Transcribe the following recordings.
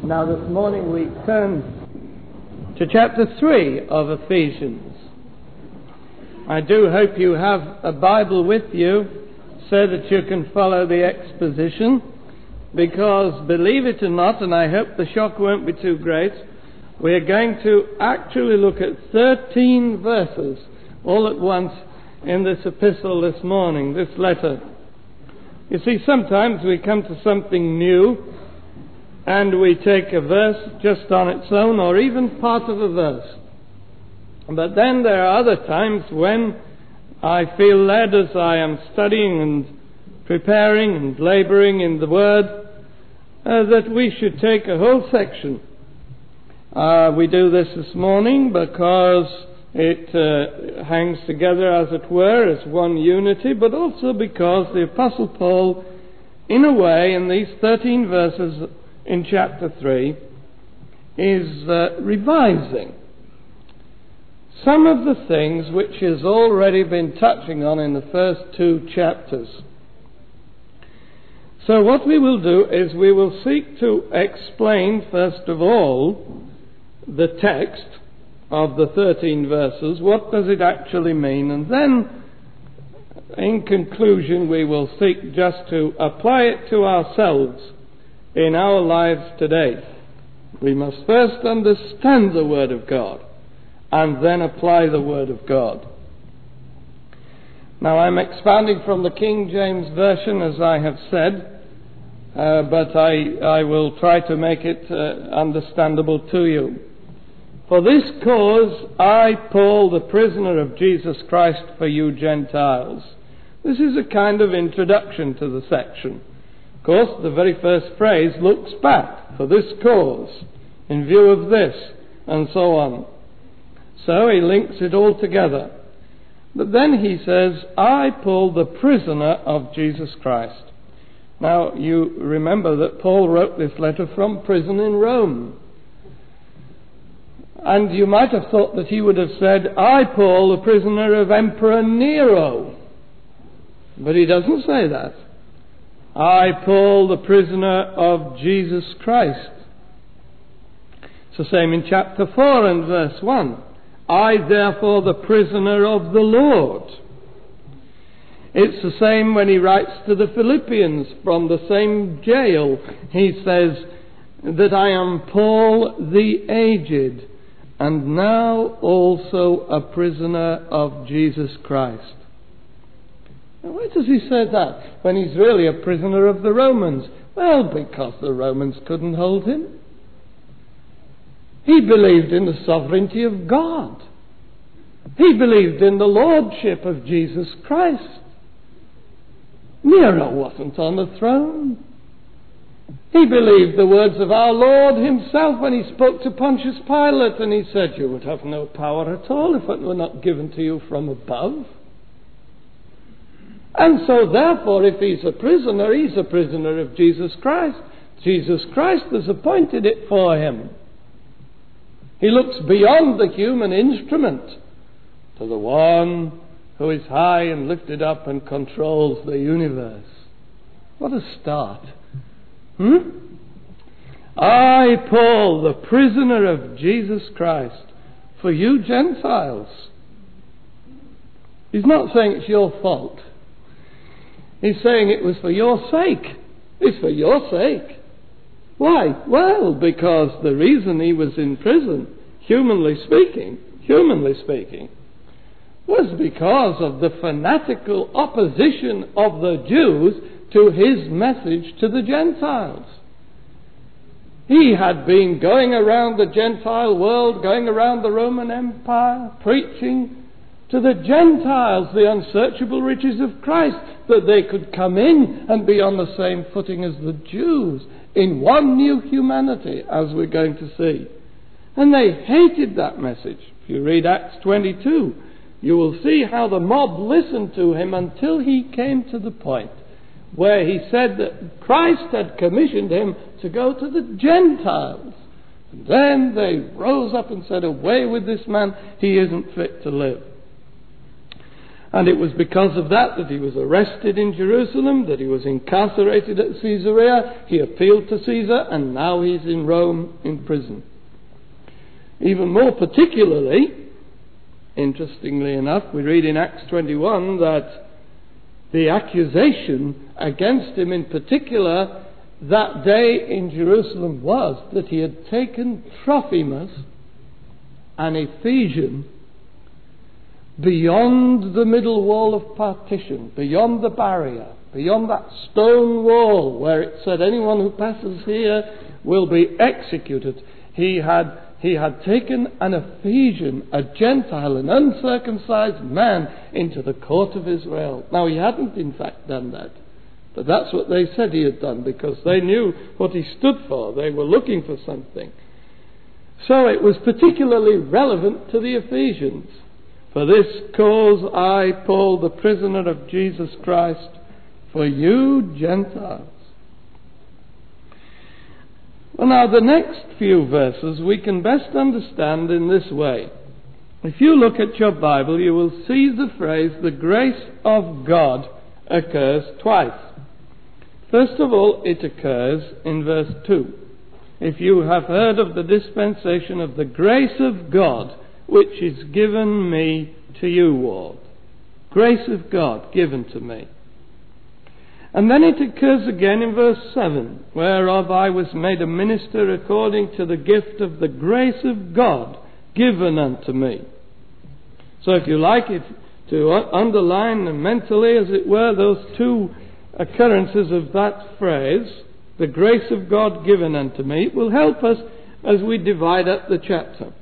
Now this morning we turn to chapter 3 of Ephesians. I do hope you have a Bible with you so that you can follow the exposition, because believe it or not, and I hope the shock won't be too great, we are going to actually look at 13 verses all at once in this epistle this morning, this letter. You see, sometimes we come to something new and we take a verse just on its own, or even part of a verse. But then there are other times when I feel led, as I am studying and preparing and labouring in the Word, that we should take a whole section. We do this morning because it hangs together, as it were, as one unity, but also because the Apostle Paul, in a way, in these 13 verses in chapter 3, is revising some of the things which he has already been touching on in the first 2 chapters. So what we will do is we will seek to explain, first of all, the text of the 13 verses. What does it actually mean? And then, in conclusion, we will seek just to apply it to ourselves in our lives today. We must first understand the Word of God and then apply the Word of God. Now, I'm expounding from the King James Version, as I have said, but I will try to make it understandable to you. For this cause I, Paul, the prisoner of Jesus Christ for you Gentiles. This is a kind of introduction to the section. Of course, the very first phrase looks back, for this cause, in view of this, and so on. So he links it all together. But then he says, I, Paul, the prisoner of Jesus Christ. Now, you remember that Paul wrote this letter from prison in Rome. And you might have thought that he would have said, I, Paul, the prisoner of Emperor Nero. But he doesn't say that. I, Paul, the prisoner of Jesus Christ. It's the same in chapter 4 and verse 1. I, therefore, the prisoner of the Lord. It's the same when he writes to the Philippians from the same jail. He says that I am Paul the aged, and now also a prisoner of Jesus Christ. Now, why does he say that when he's really a prisoner of the Romans? Well, because the Romans couldn't hold him. He believed in the sovereignty of God. He believed in the lordship of Jesus Christ. Nero wasn't on the throne. He believed the words of our Lord himself when he spoke to Pontius Pilate, and he said, you would have no power at all if it were not given to you from above. And so therefore, if he's a prisoner of Jesus Christ. Jesus Christ has appointed it for him. He looks beyond the human instrument to the one who is high and lifted up and controls the universe. What a start. I, Paul, the prisoner of Jesus Christ, for you Gentiles. He's not saying it's your fault. He's saying it was for your sake. It's for your sake. Why? Well, because the reason he was in prison, humanly speaking, was because of the fanatical opposition of the Jews to his message to the Gentiles. He had been going around the Gentile world, going around the Roman Empire, preaching to the Gentiles the unsearchable riches of Christ, that they could come in and be on the same footing as the Jews, in one new humanity, as we're going to see. And they hated that message. If you read Acts 22, you will see how the mob listened to him until he came to the point where he said that Christ had commissioned him to go to the Gentiles. And then they rose up and said, away with this man, he isn't fit to live. And it was because of that he was arrested in Jerusalem, that he was incarcerated at Caesarea. He appealed to Caesar, and now he's in Rome in prison. Even more particularly, interestingly enough, we read in Acts 21 that the accusation against him in particular that day in Jerusalem was that he had taken Trophimus, an Ephesian, beyond the middle wall of partition, beyond the barrier, beyond that stone wall where it said anyone who passes here will be executed. He had taken an Ephesian, a Gentile, an uncircumcised man, into the court of Israel. Now, he hadn't in fact done that, but that's what they said he had done, because they knew what he stood for. They were looking for something. So it was particularly relevant to the Ephesians. For this cause I, Paul, the prisoner of Jesus Christ, for you Gentiles. Well, now the next few verses we can best understand in this way. If you look at your Bible, you will see the phrase, the grace of God, occurs twice. First of all, it occurs in verse 2. If you have heard of the dispensation of the grace of God, which is given me to you, Ward. Grace of God given to me. And then it occurs again in verse 7, whereof I was made a minister according to the gift of the grace of God given unto me. So if you like it to underline mentally, as it were, those two occurrences of that phrase, the grace of God given unto me, it will help us as we divide up the chapter.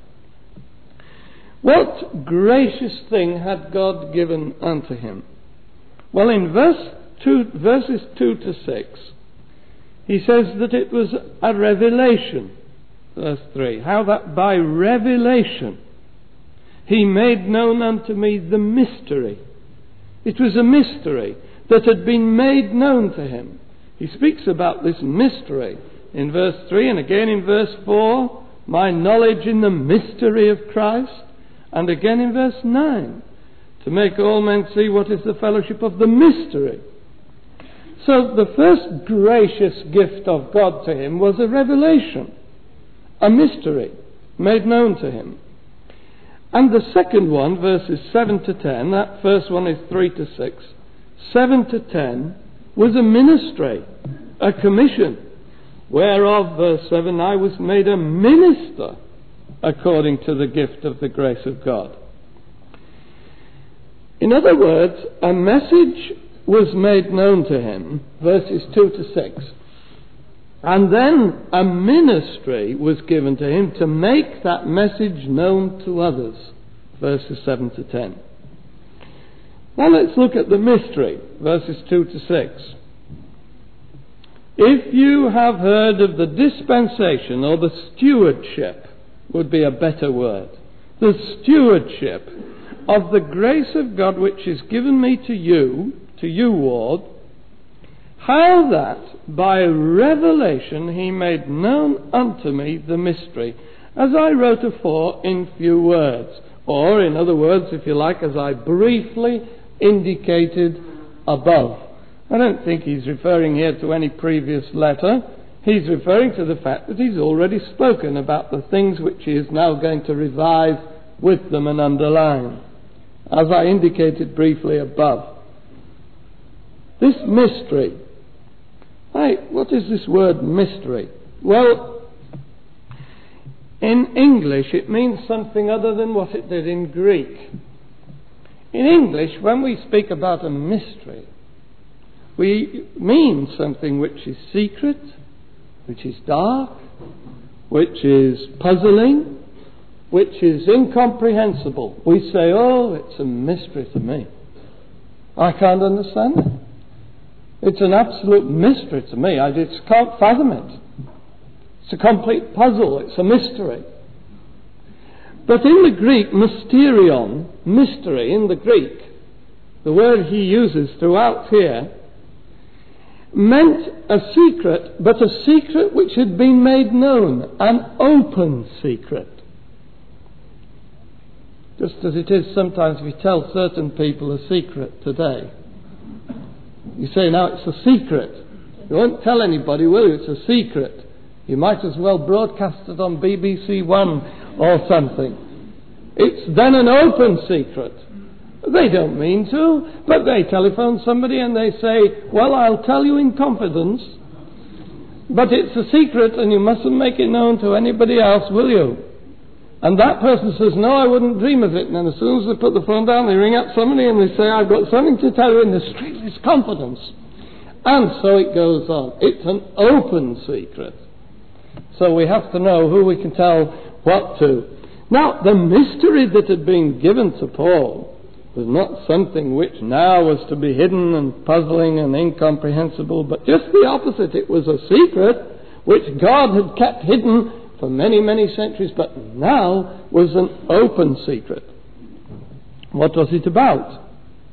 What gracious thing had God given unto him? Well, in verses 2 to 6, he says that it was a revelation. Verse 3, how that by revelation he made known unto me the mystery. It was a mystery that had been made known to him. He speaks about this mystery in verse 3, and again in verse 4, my knowledge in the mystery of Christ. And again in verse 9, to make all men see what is the fellowship of the mystery. So the first gracious gift of God to him was a revelation, a mystery made known to him. And the second one, verses 7 to 10, that first one is 3 to 6, 7 to 10, was a ministry, a commission, whereof, verse 7, I was made a minister according to the gift of the grace of God. In other words, a message was made known to him, verses 2 to 6. And then a ministry was given to him to make that message known to others, verses 7 to 10. Now let's look at the mystery, verses 2 to 6. If you have heard of the dispensation, or the stewardship, would be a better word, the stewardship of the grace of God which is given me to you, Ward, how that by revelation he made known unto me the mystery, as I wrote afore in few words, or in other words, if you like, as I briefly indicated above. I don't think he's referring here to any previous letter. He's referring to the fact that he's already spoken about the things which he is now going to revise with them and underline, as I indicated briefly above. This mystery. What is this word mystery? Well, in English it means something other than what it did in Greek. In English, when we speak about a mystery, we mean something which is secret, which is dark, which is puzzling, which is incomprehensible. We say, oh, it's a mystery to me. I can't understand it. It's an absolute mystery to me. I just can't fathom it. It's a complete puzzle. It's a mystery. But in the Greek, mysterion, mystery, in the Greek, the word he uses throughout here, meant a secret, but a secret which had been made known, an open secret. Just as it is sometimes we tell certain people a secret today. You say, now it's a secret. You won't tell anybody, will you? It's a secret. You might as well broadcast it on BBC One or something. It's then an open secret. They don't mean to, but they telephone somebody and they say, well, I'll tell you in confidence, but it's a secret and you mustn't make it known to anybody else, will you? And that person says, no, I wouldn't dream of it. And then as soon as they put the phone down, they ring up somebody and they say, I've got something to tell you in the strictest confidence. And so it goes on. It's an open secret. So we have to know who we can tell what to. Now, the mystery that had been given to Paul was not something which now was to be hidden and puzzling and incomprehensible, but just the opposite. It was a secret which God had kept hidden for many, many centuries, but now was an open secret. What was it about?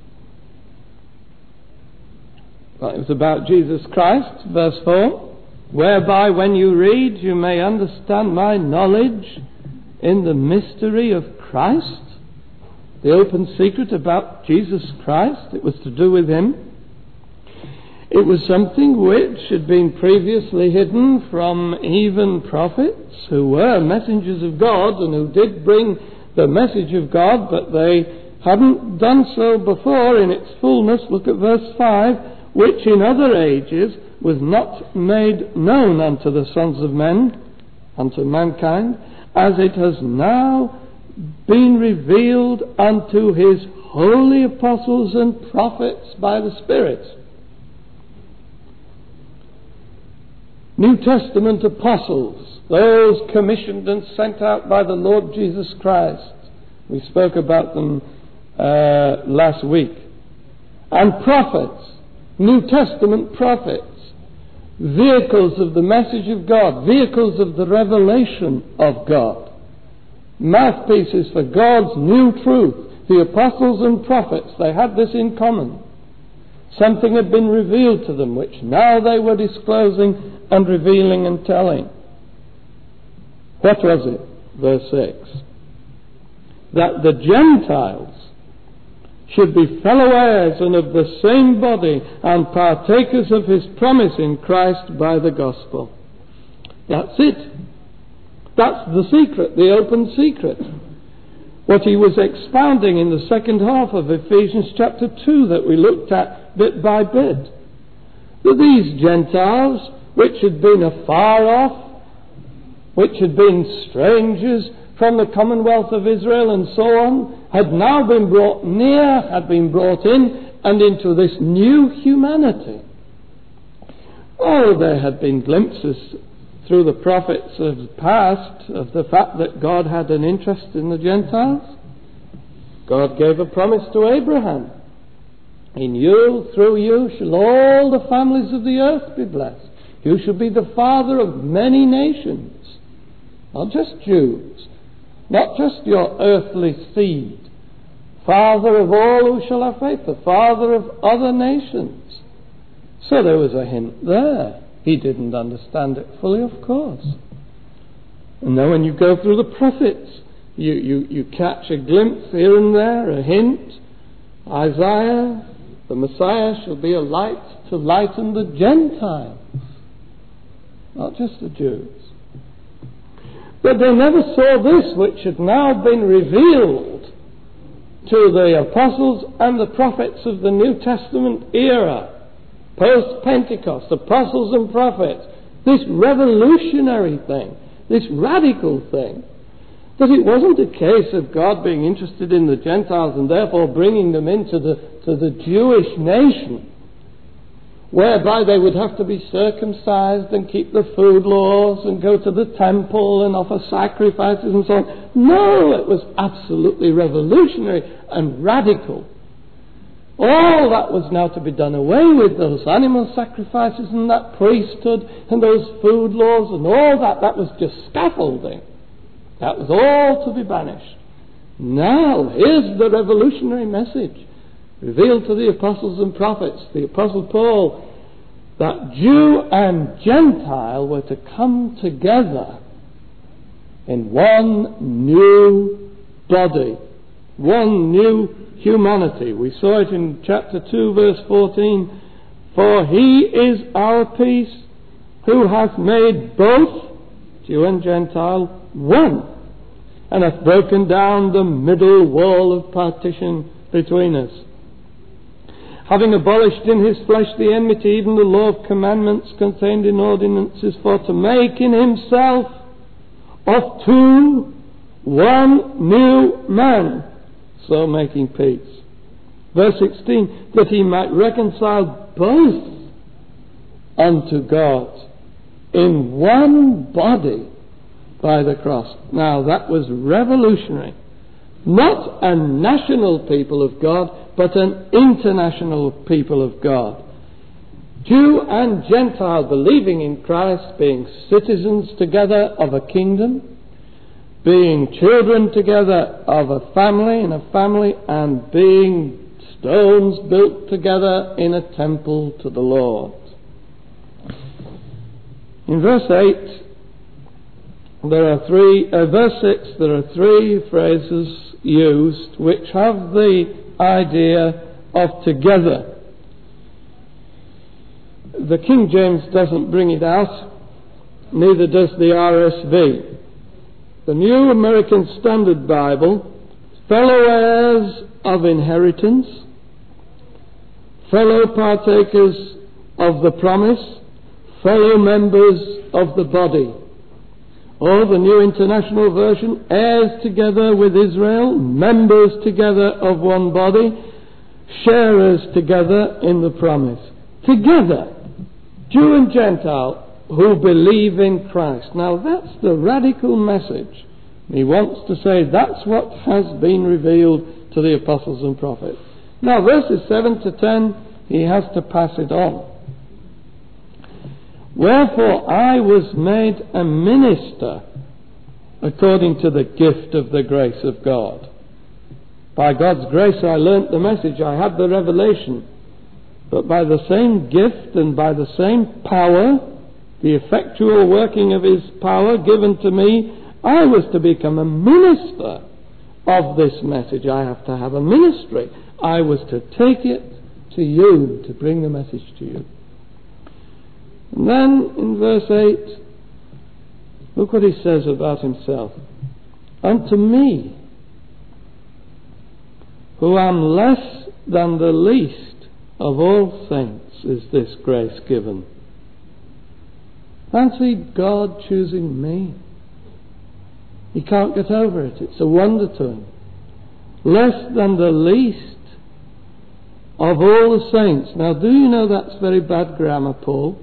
Well, it was about Jesus Christ, verse 4, whereby when you read you may understand my knowledge in the mystery of Christ. The open secret about Jesus Christ, it was to do with him. It was something which had been previously hidden from even prophets who were messengers of God and who did bring the message of God, but they hadn't done so before in its fullness. Look at verse 5, which in other ages was not made known unto the sons of men, unto mankind, as it has now been revealed unto his holy apostles and prophets by the Spirit. New Testament apostles, those commissioned and sent out by the Lord Jesus Christ. We spoke about them last week. And prophets, New Testament prophets, vehicles of the message of God, vehicles of the revelation of God, mouthpieces for God's new truth. The apostles and prophets, they had this in common. Something had been revealed to them which now they were disclosing and revealing and telling. What was it? Verse 6. That the Gentiles should be fellow heirs and of the same body and partakers of his promise in Christ by the gospel. That's it. That's the secret, the open secret. What he was expounding in the second half of Ephesians chapter 2 that we looked at bit by bit. That these Gentiles, which had been afar off, which had been strangers from the commonwealth of Israel and so on, had now been brought near, had been brought in and into this new humanity. Oh, there had been glimpses through the prophets of the past of the fact that God had an interest in the Gentiles. God gave a promise to Abraham. In you, through you, shall all the families of the earth be blessed. You shall be the father of many nations. Not just Jews, not just your earthly seed. Father of all who shall have faith, the father of other nations. So there was a hint there. He didn't understand it fully, of course. And then when you go through the prophets, you catch a glimpse here and there, a hint. Isaiah, the Messiah shall be a light to lighten the Gentiles, not just the Jews. But they never saw this which had now been revealed to the apostles and the prophets of the New Testament era. Post-Pentecost, apostles and prophets, this revolutionary thing, this radical thing, that it wasn't a case of God being interested in the Gentiles and therefore bringing them into the Jewish nation, whereby they would have to be circumcised and keep the food laws and go to the temple and offer sacrifices and so on. No, it was absolutely revolutionary and radical. All that was now to be done away with, those animal sacrifices and that priesthood and those food laws and all that. That was just scaffolding. That was all to be banished. Now, here's the revolutionary message revealed to the apostles and prophets, the apostle Paul, that Jew and Gentile were to come together in one new body one new humanity. We saw it in chapter 2 verse 14. For he is our peace, who hath made both Jew and Gentile one, and hath broken down the middle wall of partition between us, having abolished in his flesh the enmity, even the law of commandments contained in ordinances, for to make in himself of two one new man, so making peace. Verse 16, that he might reconcile both unto God in one body by the cross. Now that was revolutionary. Not a national people of God, but an international people of God. Jew and Gentile believing in Christ, being citizens together of a kingdom, being children together of a family, and being stones built together in a temple to the Lord. In verse 8, verse 6, there are three phrases used which have the idea of together. The King James doesn't bring it out, neither does the RSV. The New American Standard Bible, fellow heirs of inheritance, fellow partakers of the promise, fellow members of the body. Or the New International Version, heirs together with Israel, members together of one body, sharers together in the promise. Together, Jew and Gentile who believe in Christ. Now that's the radical message. He wants to say that's what has been revealed to the apostles and prophets. Now verses 7 to 10, he has to pass it on. Wherefore I was made a minister according to the gift of the grace of God. By God's grace I learnt the message, I had the revelation. But by the same gift and by the same power, the effectual working of his power given to me, I was to become a minister of this message. I have to have a ministry. I was to take it to you, to bring the message to you. And then in verse 8, look what he says about himself. Unto me, who am less than the least of all saints, is this grace given. Fancy God choosing me. He can't get over it. It's a wonder to him. Less than the least of all the saints. Now, do you know that's very bad grammar, Paul?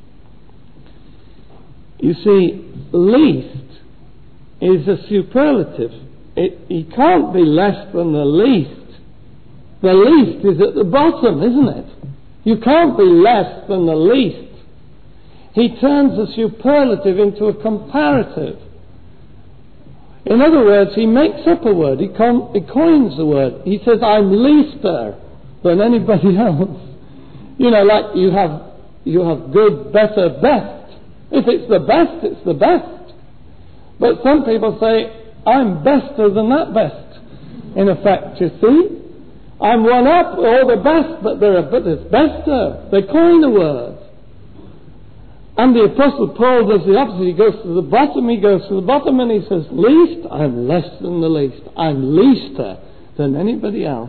You see, least is a superlative. He can't be less than the least. The least is at the bottom, isn't it? You can't be less than the least. He turns a superlative into a comparative. In other words, he makes up a word. He coins the word. He says, I'm leaster than anybody else. You know, like you have good, better, best. If it's the best, it's the best. But some people say, I'm better than that best. In effect, you see, I'm one up, or the best, but it's better. They coin the word. And the Apostle Paul does the opposite. He goes to the bottom and he says, least, I'm less than the least. I'm leaster than anybody else.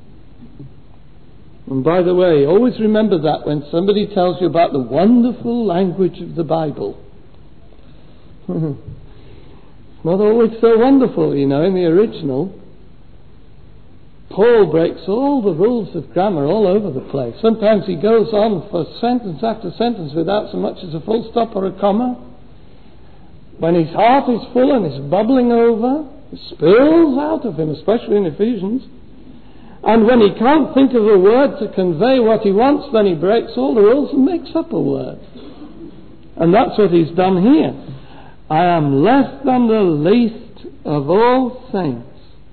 And by the way, always remember that when somebody tells you about the wonderful language of the Bible. It's not always so wonderful, you know, in the original. Paul breaks all the rules of grammar all over the place. Sometimes he goes on for sentence after sentence without so much as a full stop or a comma. When his heart is full and is bubbling over, it spills out of him, especially in Ephesians. And when he can't think of a word to convey what he wants, then he breaks all the rules and makes up a word. And that's what he's done here. I am less than the least of all saints.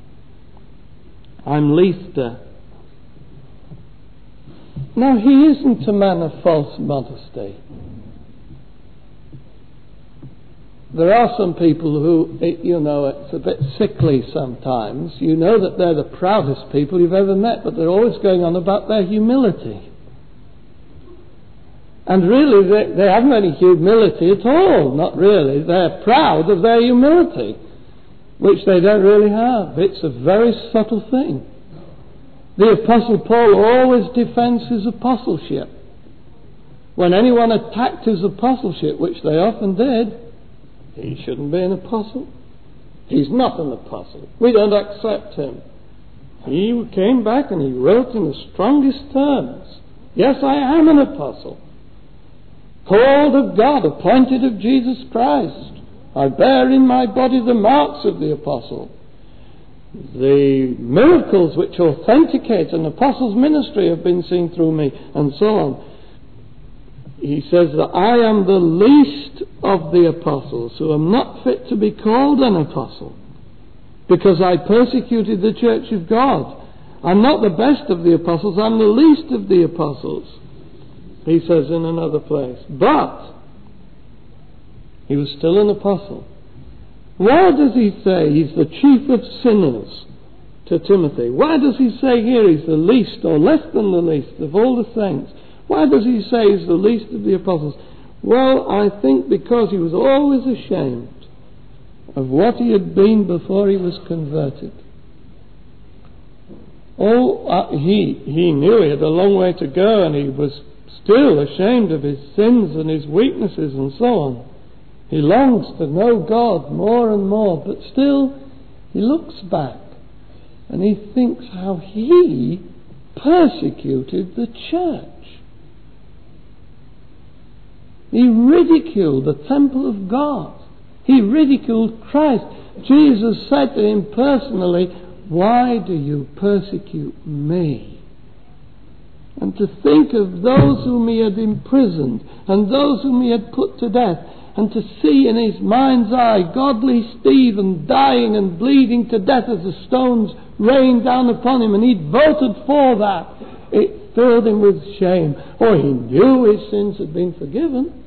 I'm leaster. Now, he isn't a man of false modesty. there are some people who, it's a bit sickly sometimes. You know that they're the proudest people you've ever met, but they're always going on about their humility. And really, they haven't any humility at all, not really. They're proud of their humility, which they don't really have. It's a very subtle thing. The Apostle Paul always defends his apostleship. When anyone attacked his apostleship, which they often did, he shouldn't be an apostle. He's not an apostle. We don't accept him. He came back and he wrote in the strongest terms, yes, I am an apostle. Called of God, appointed of Jesus Christ. I bear in my body the marks of the apostle. The miracles which authenticate an apostle's ministry have been seen through me, and so on. He says that I am the least of the apostles, who am not fit to be called an apostle, because I persecuted the church of God. I'm not the best of the apostles, I'm the least of the apostles, he says in another place. But he was still an apostle. Why does he say he's the chief of sinners to Timothy? Why does he say here he's the least or less than the least of all the saints? Why does he say he's the least of the apostles? Well, I think because he was always ashamed of what he had been before he was converted. He knew he had a long way to go, and he was still ashamed of his sins and his weaknesses and so on. He longs to know God more and more, but still he looks back and he thinks how he persecuted the church. He ridiculed the temple of God. He ridiculed Christ. Jesus said to him personally, why do you persecute me? And to think of those whom he had imprisoned and those whom he had put to death, and to see in his mind's eye godly Stephen dying and bleeding to death as the stones rained down upon him, and he'd voted for that. It filled him with shame. Oh, he knew his sins had been forgiven.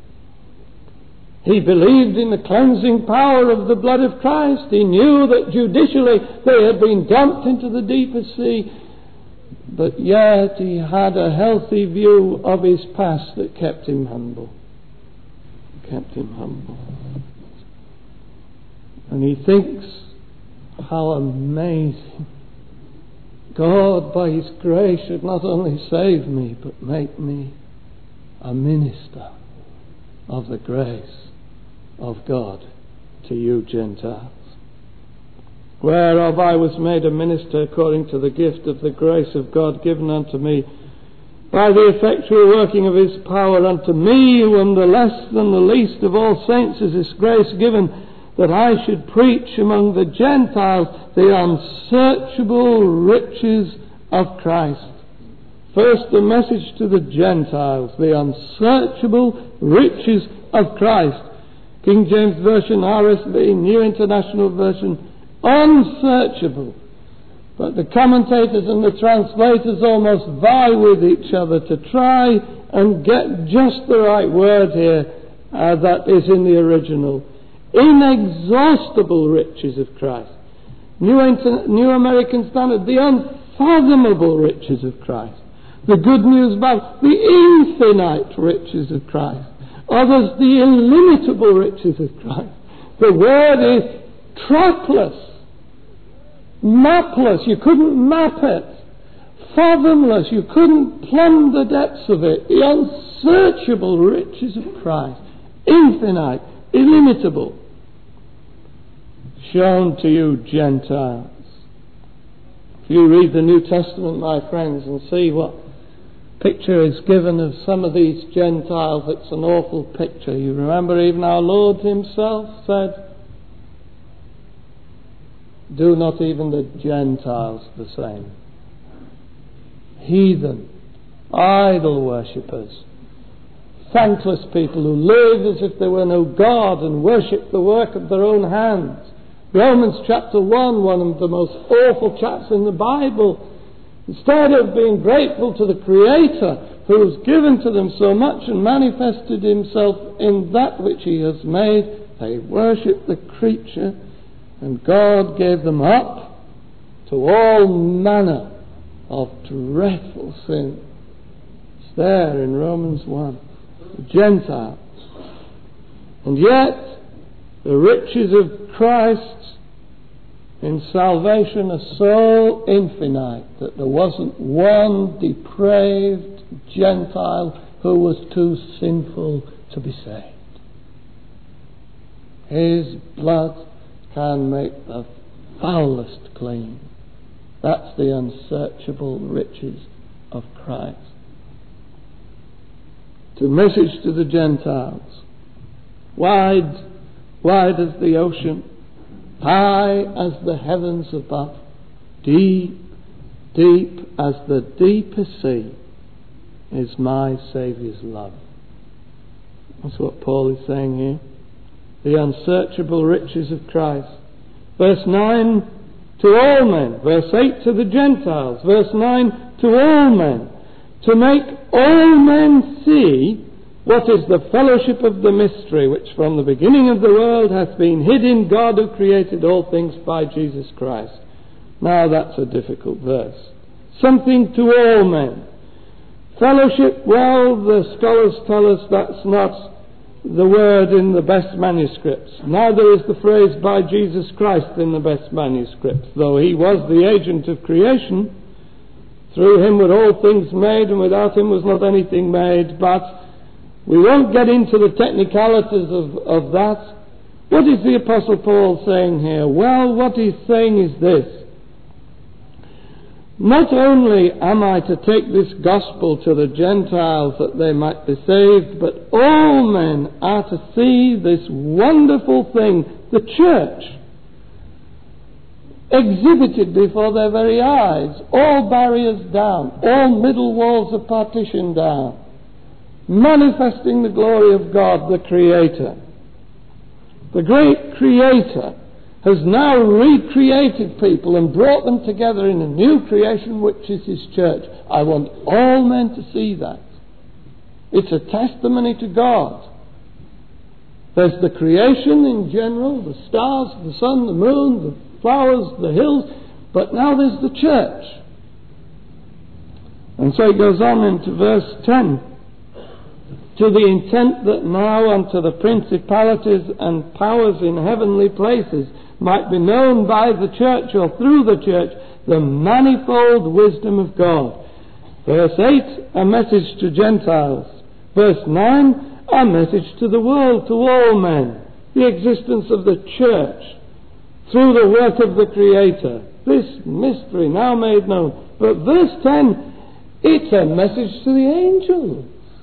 He believed in the cleansing power of the blood of Christ. He knew that judicially they had been dumped into the deepest sea. But yet he had a healthy view of his past that kept him humble. And he thinks, how amazing. God, by his grace, should not only save me, but make me a minister of the grace of God to you Gentiles. Whereof I was made a minister according to the gift of the grace of God given unto me, by the effectual working of his power. Unto me, who am the less than the least of all saints, is this grace given, that I should preach among the Gentiles the unsearchable riches of Christ. First, the message to the Gentiles, the unsearchable riches of Christ. King James Version, RSV, New International Version, unsearchable. But the commentators and the translators almost vie with each other to try and get just the right word here that is in the original. Inexhaustible riches of Christ. New American Standard, the unfathomable riches of Christ. The Good News Bible, the infinite riches of Christ. Others, the illimitable riches of Christ. The word is trackless. Mapless, you couldn't map it. Fathomless, you couldn't plumb the depths of it. The unsearchable riches of Christ. Infinite, illimitable. Shown to you Gentiles. If you read the New Testament, my friends, and see what picture is given of some of these Gentiles, it's an awful picture. You remember even our Lord himself said, do not even the Gentiles the same. Heathen, idol worshippers, thankless people who live as if there were no God and worship the work of their own hands. Romans chapter 1, one of the most awful chapters in the Bible. Instead of being grateful to the Creator who has given to them so much and manifested himself in that which he has made, They worshipped the creature, and God gave them up to all manner of dreadful sin. It's there in Romans 1. The Gentiles. And yet, the riches of Christ in salvation are so infinite that there wasn't one depraved Gentile who was too sinful to be saved. His blood can make the foulest clean. That's the unsearchable riches of Christ. The message to the Gentiles: wide as the ocean, high as the heavens above, deep as the deepest sea is my Saviour's love. That's what Paul is saying here. The unsearchable riches of Christ. Verse 9, to all men. Verse 8, to the Gentiles. Verse 9, to all men. To make all men see what is the fellowship of the mystery, which from the beginning of the world hath been hid in God who created all things by Jesus Christ. Now that's a difficult verse. Something to all men. Fellowship, well, the scholars tell us that's not the word in the best manuscripts. Neither is the phrase by Jesus Christ in the best manuscripts, though he was the agent of creation. Through him were all things made, and without him was not anything made. But we won't get into the technicalities of that. What is the Apostle Paul saying here? Well, what he's saying is this. Not only am I to take this gospel to the Gentiles that they might be saved, but all men are to see this wonderful thing, the church, exhibited before their very eyes, all barriers down, all middle walls of partition down, manifesting the glory of God, the Creator. The great Creator has now recreated people and brought them together in a new creation, which is his church. I want all men to see that. It's a testimony to God. There's the creation in general, the stars, the sun, the moon, the flowers, the hills, but now there's the church. And so it goes on into verse 10. To the intent that now unto the principalities and powers in heavenly places might be known by the church, or through the church, the manifold wisdom of God. Verse 8, a message to Gentiles. Verse 9, a message to the world, to all men. The existence of the church through the work of the Creator. This mystery now made known. But verse 10, it's a message to the angels.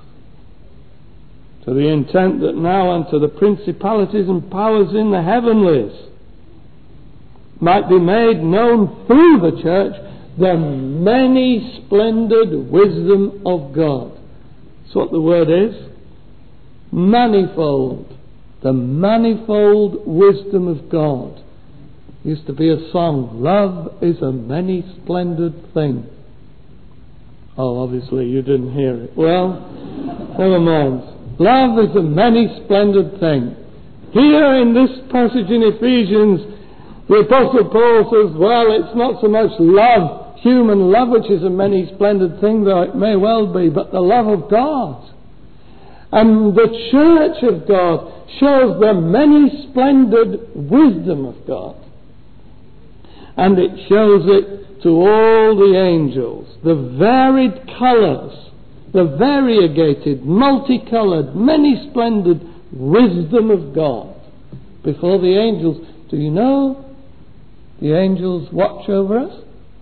To the intent that now unto the principalities and powers in the heavenlies might be made known through the church the many splendid wisdom of God. That's what the word is. Manifold. The manifold wisdom of God. Used to be a song, love is a many splendid thing. Oh, obviously you didn't hear it. Well, never mind. Love is a many splendid thing. Here in this passage in Ephesians, the Apostle Paul says, well, it's not so much love, human love, which is a many splendid thing, though it may well be, but the love of God. And the church of God shows the many splendid wisdom of God. And it shows it to all the angels, the varied colours, the variegated, multicoloured, many splendid wisdom of God before the angels. Do you know the angels watch over us?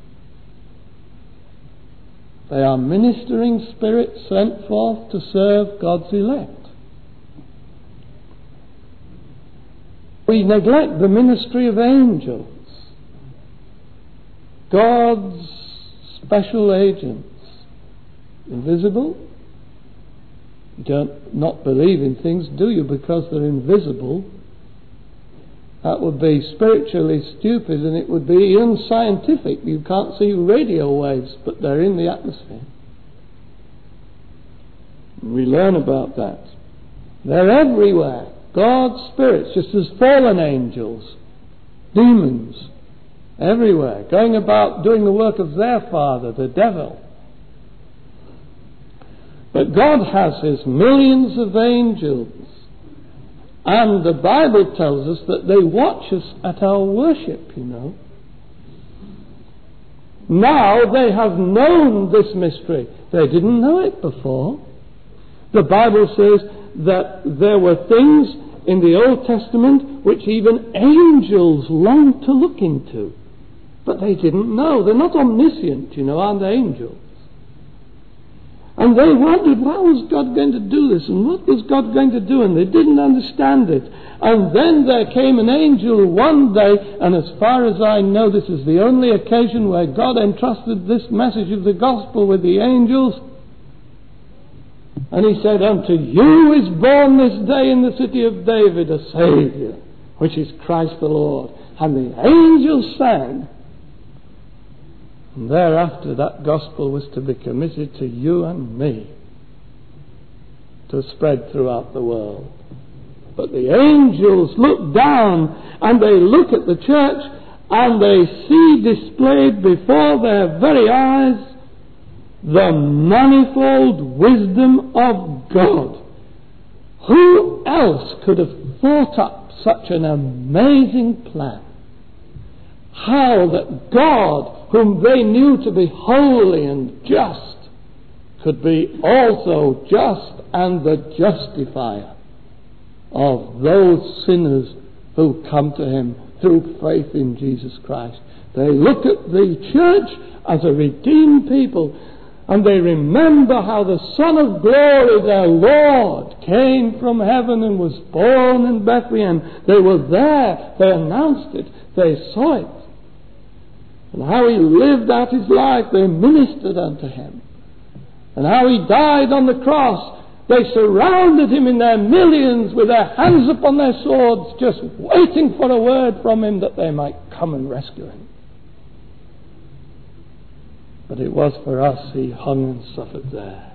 They are ministering spirits sent forth to serve God's elect. We neglect the ministry of angels, God's special agents. Invisible? You don't not believe in things, do you, because they're invisible? That would be spiritually stupid, and it would be unscientific. You can't see radio waves, but they're in the atmosphere. We learn about that. They're everywhere. God's spirits, just as fallen angels, demons, everywhere, going about doing the work of their father, the devil. But God has his millions of angels, and the Bible tells us that they watch us at our worship, you know. Now they have known this mystery. They didn't know it before. The Bible says that there were things in the Old Testament which even angels longed to look into. But they didn't know. They're not omniscient, you know, aren't angels? And they wondered, how was God going to do this? And what was God going to do? And they didn't understand it. And then there came an angel one day, and as far as I know, this is the only occasion where God entrusted this message of the gospel with the angels. And he said, unto you is born this day in the city of David a Saviour, which is Christ the Lord. And the angels sang. And thereafter that gospel was to be committed to you and me, to spread throughout the world. But the angels look down and they look at the church and they see displayed before their very eyes the manifold wisdom of God. Who else could have thought up such an amazing plan? How that God, whom they knew to be holy and just, could be also just and the justifier of those sinners who come to him through faith in Jesus Christ. They look at the church as a redeemed people, and they remember how the Son of Glory, their Lord, came from heaven and was born in Bethlehem. They were there. They announced it. They saw it. And how he lived out his life. They ministered unto him. And how he died on the cross. They surrounded him in their millions with their hands upon their swords, just waiting for a word from him that they might come and rescue him. But it was for us he hung and suffered there.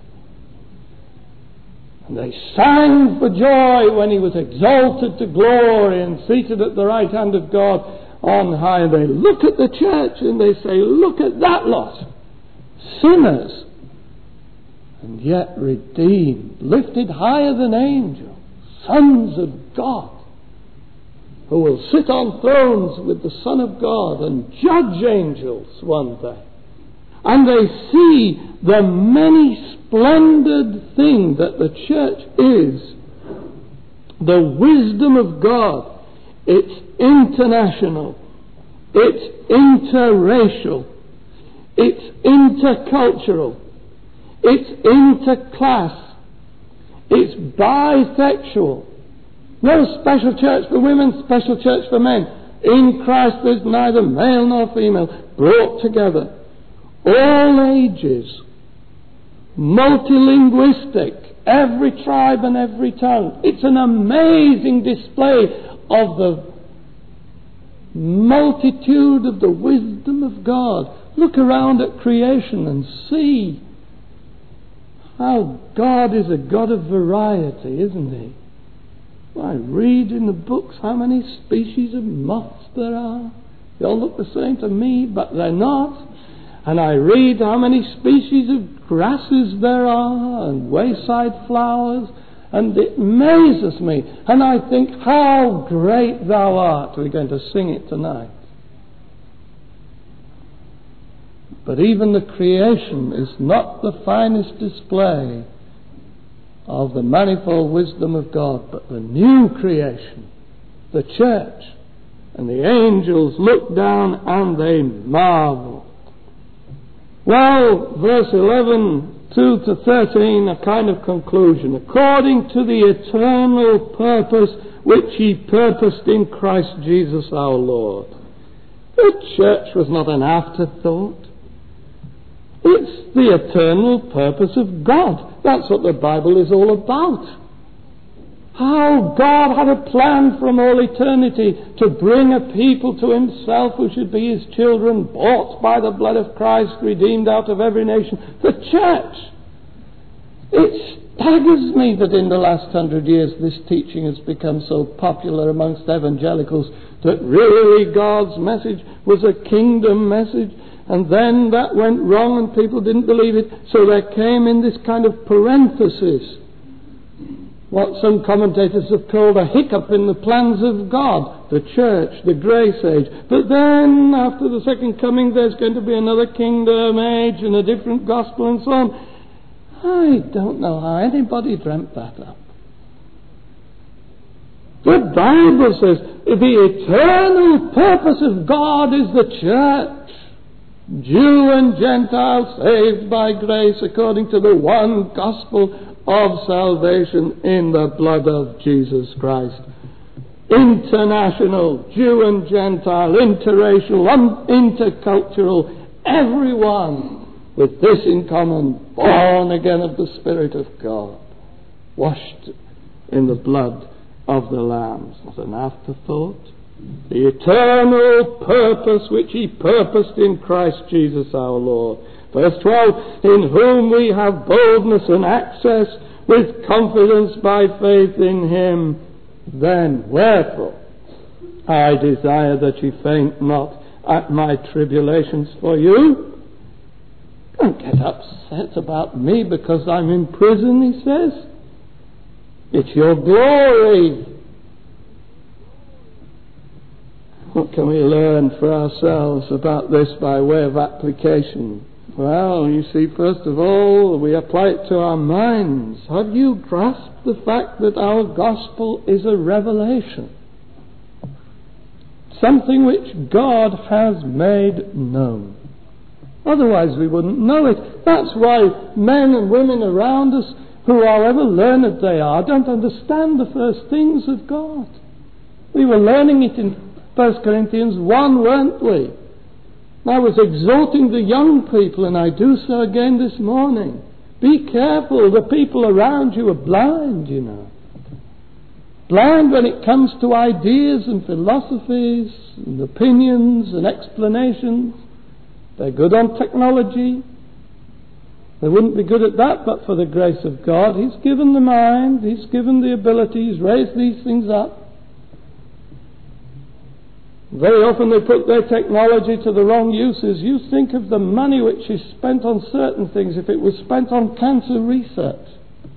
And they sang for joy when he was exalted to glory and seated at the right hand of God on high. And they look at the church and they say, look at that lot. Sinners. And yet redeemed, lifted higher than angels, sons of God, who will sit on thrones with the Son of God and judge angels one day. And they see the many splendid thing that the church is. The wisdom of God. It's international. It's interracial. It's intercultural. It's interclass. It's bisexual. No special church for women, special church for men. In Christ there's neither male nor female, brought together. All ages, multilinguistic, every tribe and every tongue. It's an amazing display of the multitude of the wisdom of God. Look around at creation and see how God is a God of variety, isn't he? I read in the books how many species of moths there are. They all look the same to me, but they're not. And I read how many species of grasses there are and wayside flowers, and it amazes me. And I think, how great thou art. We're going to sing it tonight. But even the creation is not the finest display of the manifold wisdom of God, but the new creation, the church. And the angels looked down and they marveled. Well, verse 11, 2 to 13, a kind of conclusion. According to the eternal purpose which he purposed in Christ Jesus our Lord. The church was not an afterthought. It's the eternal purpose of God. That's what the Bible is all about. How God had a plan from all eternity to bring a people to himself who should be his children, bought by the blood of Christ, redeemed out of every nation. The church. It's staggers me that in the last 100 years this teaching has become so popular amongst evangelicals that really God's message was a kingdom message, and then that went wrong and people didn't believe it, so there came in this kind of parenthesis, what some commentators have called a hiccup in the plans of God, the church, the grace age. But then, after the second coming, there's going to be another kingdom age and a different gospel and so on. I don't know how anybody dreamt that up. The Bible says the eternal purpose of God is the church, Jew and Gentile saved by grace according to the one gospel of salvation in the blood of Jesus Christ. International, Jew and Gentile, interracial, intercultural, everyone with this in common, born again of the Spirit of God, washed in the blood of the Lamb. It's not an afterthought. The eternal purpose which He purposed in Christ Jesus our Lord. Verse 12, in whom we have boldness and access with confidence by faith in Him. Then, wherefore, I desire that you faint not at my tribulations for you. Don't get upset about me because I'm in prison, he says. It's your glory. What can we learn for ourselves about this by way of application? Well, you see, first of all, we apply it to our minds. Have you grasped the fact that our gospel is a revelation? Something which God has made known. Otherwise we wouldn't know it. That's why men and women around us, who however learned they are, don't understand the first things of God. We were learning it in 1 Corinthians 1, weren't we? I was exhorting the young people, and I do so again this morning. Be careful, the people around you are blind, you know. Blind when it comes to ideas and philosophies and opinions and explanations. They're good on technology. They wouldn't be good at that but for the grace of God. He's given the mind, He's given the ability, He's raised these things up. Very often they put their technology to the wrong uses. You think of the money which is spent on certain things if it was spent on cancer research.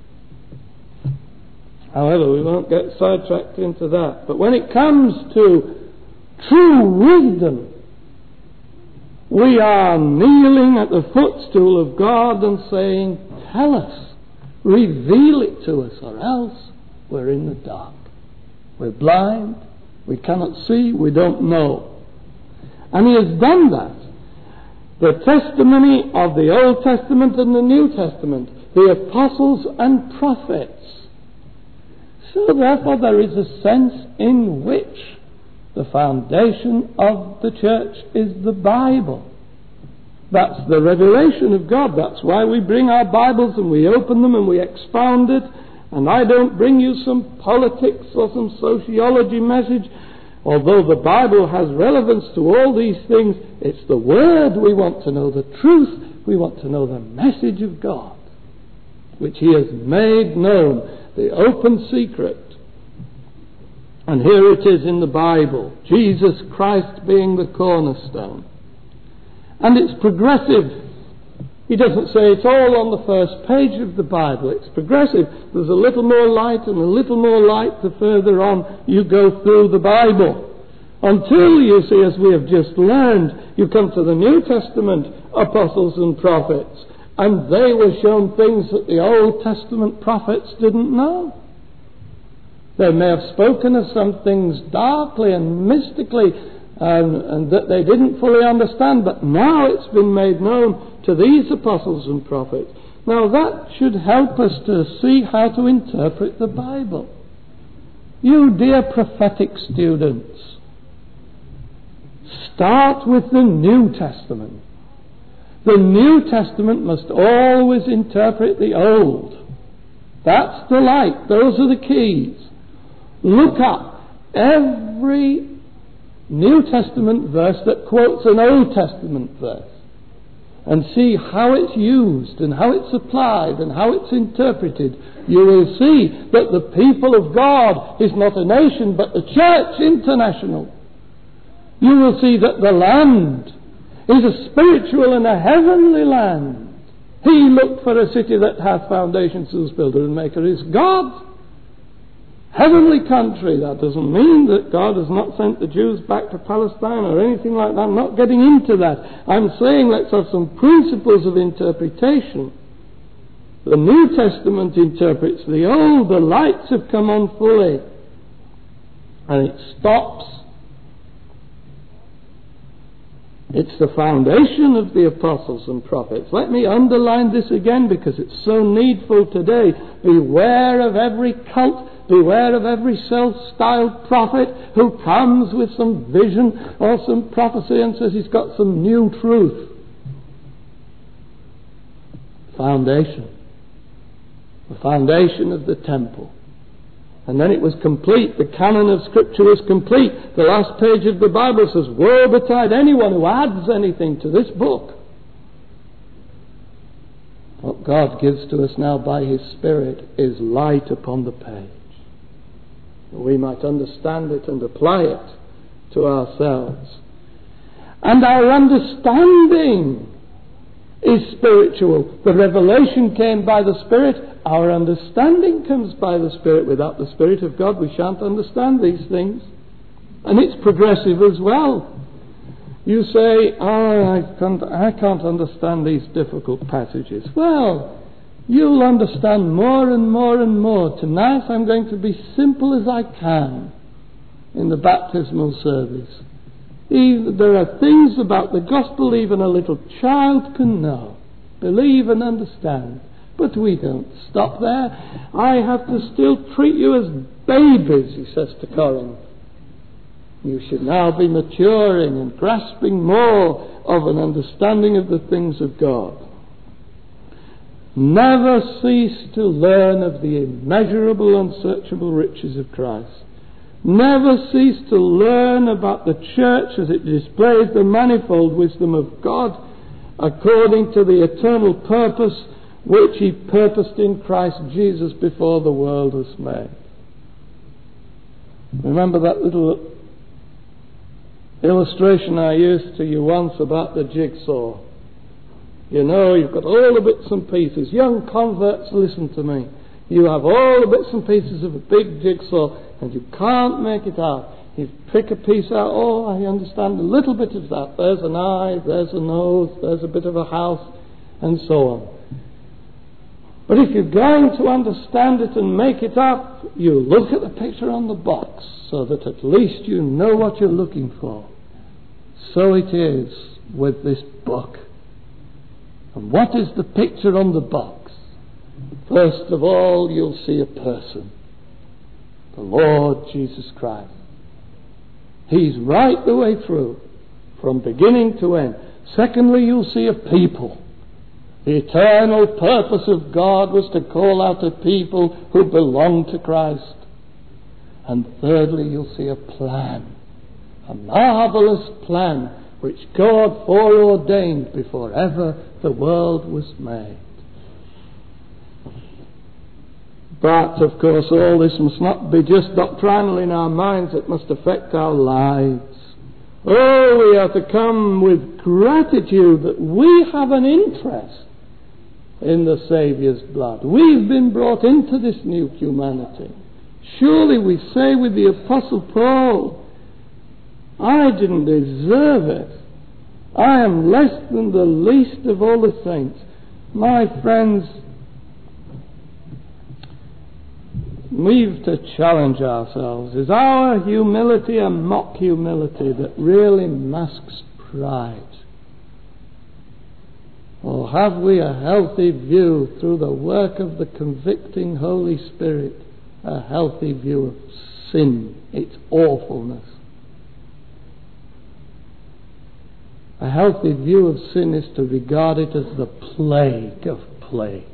However, we won't get sidetracked into that. But when it comes to true wisdom, we are kneeling at the footstool of God and saying, tell us, reveal it to us, or else we're in the dark. We're blind. We cannot see, we don't know. And He has done that. The testimony of the Old Testament and the New Testament, the apostles and prophets. So therefore there is a sense in which the foundation of the church is the Bible. That's the revelation of God. That's why we bring our Bibles and we open them and we expound it. And I don't bring you some politics or some sociology message. Although the Bible has relevance to all these things, it's the Word we want to know, the truth. We want to know the message of God, which He has made known, the open secret. And here it is in the Bible, Jesus Christ being the cornerstone. And it's progressive. He doesn't say it's all on the first page of the Bible. It's progressive. There's a little more light and a little more light the further on you go through the Bible. Until, you see, as we have just learned, you come to the New Testament apostles and prophets, and they were shown things that the Old Testament prophets didn't know. They may have spoken of some things darkly and mystically, and that they didn't fully understand, but now it's been made known to these apostles and prophets. Now that should help us to see how to interpret the Bible. You dear prophetic students, start with the New Testament. The New Testament must always interpret the Old. That's the light. Those are the keys. Look up every New Testament verse that quotes an Old Testament verse. and see how it's used and how it's applied and how it's interpreted, you will see that the people of God is not a nation but the church international. You will see that the land is a spiritual and a heavenly land. He looked for a city that hath foundations, whose builder and maker is God. Heavenly country. That doesn't mean that God has not sent the Jews back to Palestine or anything like that. I'm not getting into that. I'm saying let's have some principles of interpretation. The New Testament interprets the Old. The lights have come on fully. And it stops. It's the foundation of the apostles and prophets. Let me underline this again because it's so needful today. Beware of every cult. Beware of every self-styled prophet who comes with some vision or some prophecy and says he's got some new truth. Foundation. The foundation of the temple. And then it was complete. The canon of Scripture was complete. The last page of the Bible says, woe betide anyone who adds anything to this book. What God gives to us now by His Spirit is light upon the page. We might understand it and apply it to ourselves. And our understanding is spiritual. The revelation came by the Spirit. Our understanding comes by the Spirit. Without the Spirit of God, we shan't understand these things. And it's progressive as well. You say, I can't understand these difficult passages. Well, you'll understand more and more and more. Tonight I'm going to be simple as I can in the baptismal service. There are things about the gospel even a little child can know, believe and understand. But we don't stop there. I have to still treat you as babies, he says to Corinth. You should now be maturing and grasping more of an understanding of the things of God. Never cease to learn of the immeasurable, unsearchable riches of Christ. Never cease to learn about the church as it displays the manifold wisdom of God according to the eternal purpose which He purposed in Christ Jesus before the world was made. Remember that little illustration I used to you once about the jigsaw? You know, you've got all the bits and pieces. Young converts, listen to me. You have all the bits and pieces of a big jigsaw and you can't make it out. You pick a piece out, oh, I understand a little bit of that. There's an eye, there's a nose, there's a bit of a house, and so on. But if you're going to understand it and make it up, you look at the picture on the box so that at least you know what you're looking for. So it is with this book. And what is the picture on the box? First of all, you'll see a person. The Lord Jesus Christ. He's right the way through, from beginning to end. Secondly, you'll see a people. The eternal purpose of God was to call out a people who belong to Christ. And thirdly, you'll see a plan. A marvelous plan which God foreordained before ever the world was made. But, of course, all this must not be just doctrinal in our minds. It must affect our lives. Oh, we have to come with gratitude that we have an interest in the Saviour's blood. We've been brought into this new humanity. Surely we say with the Apostle Paul, I didn't deserve it. I am less than the least of all the saints. My friends, we've to challenge ourselves. Is our humility a mock humility that really masks pride? Or have we a healthy view through the work of the convicting Holy Spirit, a healthy view of sin, its awfulness? A healthy view of sin is to regard it as the plague of plagues.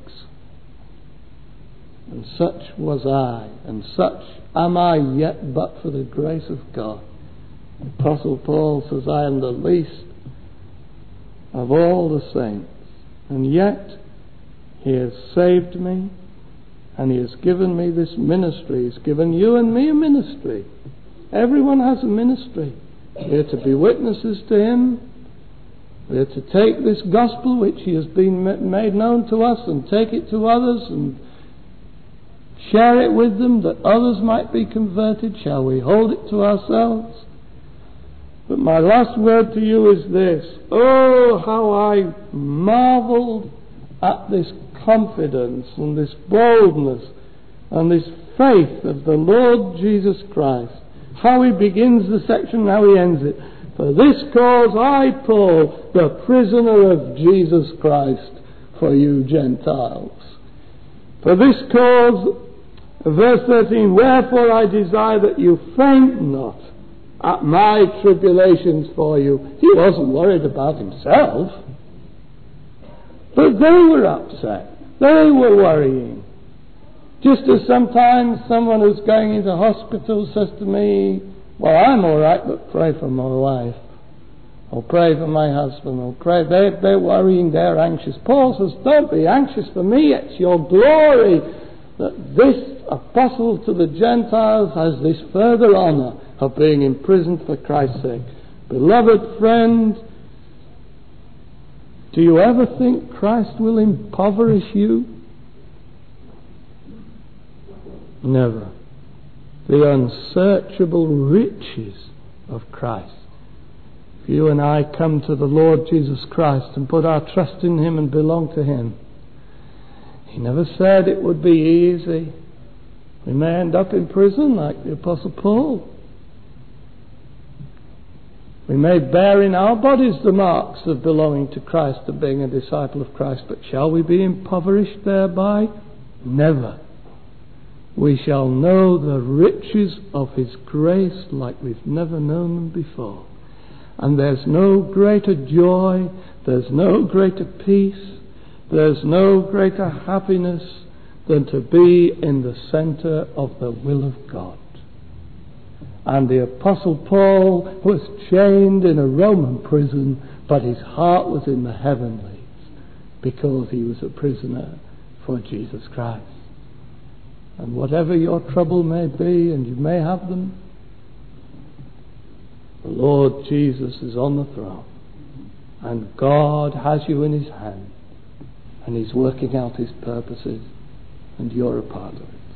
And such was I, and such am I yet but for the grace of God. The Apostle Paul says, I am the least of all the saints. And yet he has saved me, and he has given me this ministry. He's given you and me a ministry. Everyone has a ministry. We are to be witnesses to him. We are to take this gospel which he has been made known to us and take it to others and share it with them that others might be converted. Shall we hold it to ourselves? But my last word to you is this. Oh, how I marveled at this confidence and this boldness and this faith of the Lord Jesus Christ. How he begins the section, how he ends it. For this cause I, Paul, the prisoner of Jesus Christ, for you Gentiles. For this cause, verse 13, wherefore I desire that you faint not at my tribulations for you. He wasn't worried about himself, but they were upset. They were worrying. Just as sometimes someone who's going into hospital says to me, well, I'm all right, but pray for my wife, or pray for my husband, or pray. They're worrying, they're anxious. Paul says, don't be anxious for me. It's your glory that this apostle to the Gentiles has this further honour of being imprisoned for Christ's sake. Beloved friend, do you ever think Christ will impoverish you? Never. The unsearchable riches of Christ. If you and I come to the Lord Jesus Christ and put our trust in him and belong to him, he never said it would be easy. We may end up in prison like the Apostle Paul. We may bear in our bodies the marks of belonging to Christ and being a disciple of Christ, but shall we be impoverished thereby? Never. We shall know the riches of his grace like we've never known them before. And there's no greater joy, there's no greater peace, there's no greater happiness than to be in the centre of the will of God. And the Apostle Paul was chained in a Roman prison, but his heart was in the heavenlies because he was a prisoner for Jesus Christ. And whatever your trouble may be, and you may have them, the Lord Jesus is on the throne, and God has you in his hand, and he's working out his purposes, and you're a part of it.